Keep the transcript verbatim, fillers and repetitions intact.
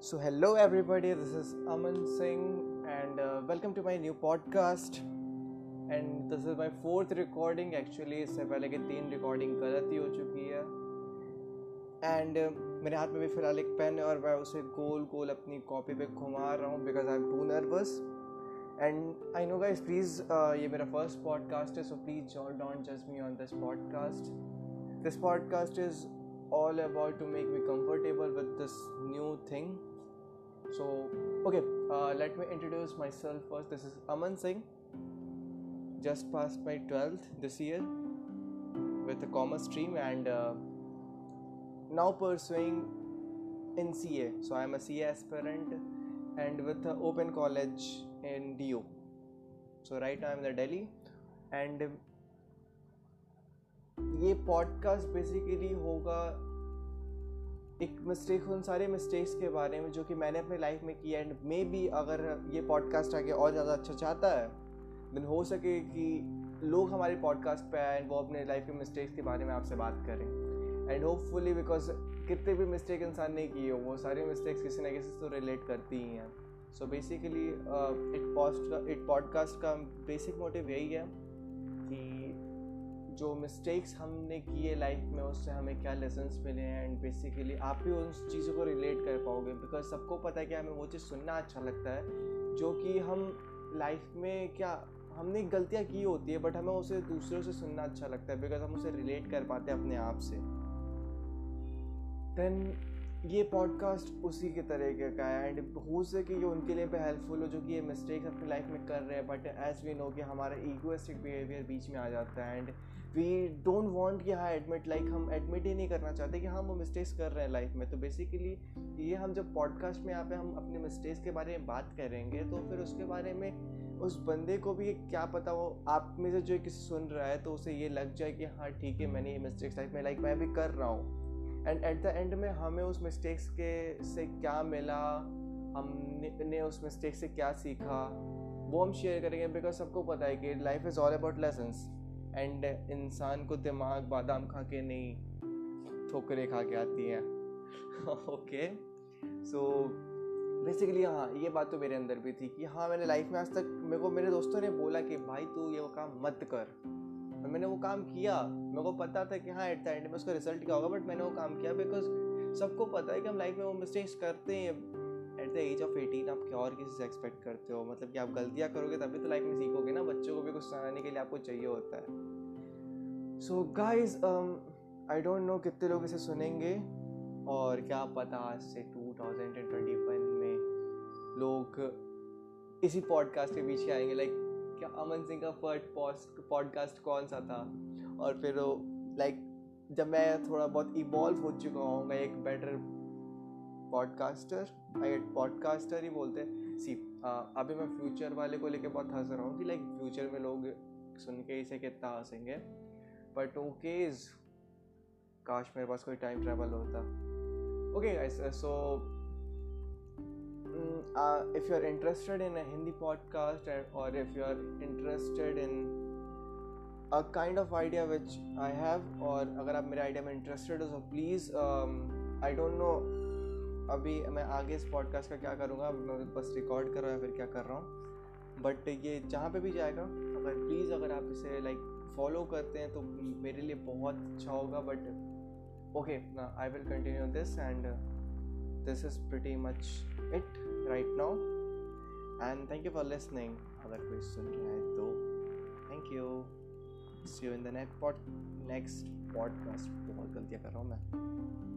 So, hello everybody, this is Aman Singh, and uh, welcome to my new podcast. And this is my fourth recording. Actually, इससे पहले के तीन recording गलत ही हो चुकी है. And uh, मेरे हाथ में भी फिलहाल एक पेन है और मैं उसे गोल गोल अपनी कॉपी पे घुमा रहा हूँ because I'm too nervous. And I know guys, please, uh, ये मेरा first podcast है, so please don't judge me on this podcast. This podcast is all about to make me comfortable with this new thing. So, okay, uh, let me introduce myself first. This is Aman Singh. Just passed my twelfth this year with a commerce stream and uh, now pursuing in C A. So, I am a C A aspirant and with an open college in D U. So, right now I am in Delhi and ये podcast basically होगा एक mistake उन सारे mistakes के बारे में जो कि मैंने अपने लाइफ में किया. एंड मे बी अगर ये पॉडकास्ट आगे और ज़्यादा अच्छा चाहता है देन हो सके कि लोग हमारे पॉडकास्ट पे आए वो अपने लाइफ के मिस्टेक्स के बारे में आपसे बात करें. एंड होपफुली बिकॉज कितने भी मिस्टेक इंसान ने किए हो वो सारे मिस्टेक्स किसी ना किसी से रिलेट करती ही हैं. सो बेसिकली इट पॉस्ट का इट पॉडकास्ट का बेसिक मोटिव यही है कि जो मिस्टेक्स हमने किए लाइफ में उससे हमें क्या लेसन्स मिले हैं. एंड बेसिकली आप भी उन चीज़ों को रिलेट कर पाओगे बिकॉज सबको पता है कि हमें वो चीज़ सुनना अच्छा लगता है जो कि हम लाइफ में क्या हमने गलतियाँ की होती है बट हमें उसे दूसरों से सुनना अच्छा लगता है बिकॉज हम उसे रिलेट कर पाते हैं अपने आप से. देन ये पॉडकास्ट उसी के तरीके का है एंड हो सके ये उनके लिए भी हेल्पफुल हो जो कि ये मिस्टेक्स अपनी लाइफ में कर रहे हैं बट एज वी नो कि हमारा ईगोइस्टिक बिहेवियर बीच में आ जाता है एंड वी डोंट वांट कि हाँ एडमिट लाइक हम एडमिट ही नहीं करना चाहते कि हाँ वो मिस्टेक्स कर रहे हैं लाइफ में. तो बेसिकली ये हम जब पॉडकास्ट में यहाँ पे हम अपने मिस्टेक्स के बारे में बात करेंगे तो फिर उसके बारे में उस बंदे को भी क्या पता वो आप में से जो किसी सुन रहा है तो उसे ये लग जाए कि हाँ ठीक है मैंने ये मिस्टेक्स लाइफ में लाइक मैं भी कर रहा हूँ. एंड एट द एंड में हमें उस मिस्टेक्स के से क्या मिला हमने उस मिस्टेक से क्या सीखा वो हम शेयर करेंगे बिकॉज सबको पता है कि life is all about lessons. And इंसान को दिमाग बादाम खा के नहीं ठोकरें खा के आती हैं. ओके सो बेसिकली हाँ ये बात तो मेरे अंदर भी थी कि हाँ मैंने लाइफ में आज तक मेरे को मेरे दोस्तों ने बोला कि भाई तू ये वो काम मत कर और मैंने वो काम किया. मेरे को पता था कि हाँ एट द एंड में उसका रिजल्ट क्या होगा बट मैंने वो काम किया बिकॉज सबको पता है कि हम लाइफ में वो मिस्टेक्स करते हैं. At the age of eighteen आप क्या और किसी से एक्सपेक्ट करते हो मतलब कि आप गलतियाँ करोगे तभी तो लाइफ में सीखोगे ना. बच्चों को भी कुछ सुनाने के लिए आपको चाहिए होता है. So guys I don't know कितने लोग इसे सुनेंगे और क्या पता आज से टू थाउजेंड ट्वेंटी वन में लोग इसी पॉडकास्ट के पीछे आएंगे लाइक क्या अमन सिंह का फर्स्ट पॉडकास्ट कौन सा था और फिर लाइक जब मैं थोड़ा बहुत इवॉल्व हो चुका हूँ मैं एक बेटर पॉडकास्टर आई पॉडकास्टर ही बोलते हैं. सी अभी मैं फ्यूचर वाले को लेके बहुत हंस रहा हूँ कि लाइक फ्यूचर में लोग सुन के इसे कितना हंसेंगे बट ओकेज काश मेरे पास कोई टाइम ट्रैवल होता. Okay guys so if you are interested in a Hindi podcast or if you are interested in a kind of idea which I have और अगर आप मेरे आइडिया में इंटरेस्टेड हो so please um, I don't know अभी मैं आगे इस पॉडकास्ट का क्या करूँगा मैं बस रिकॉर्ड कर रहा हूँ या फिर क्या कर रहा हूँ बट ये जहाँ पे भी जाएगा अगर प्लीज़ अगर आप इसे लाइक फॉलो करते हैं तो मेरे लिए बहुत अच्छा होगा. But okay I will continue this and this is pretty much it right now and thank you for listening. अगर कोई सुन रहा है तो thank you. See you in the next pod next podcast. बहुत गलतियाँ कर रहा हूँ मैं.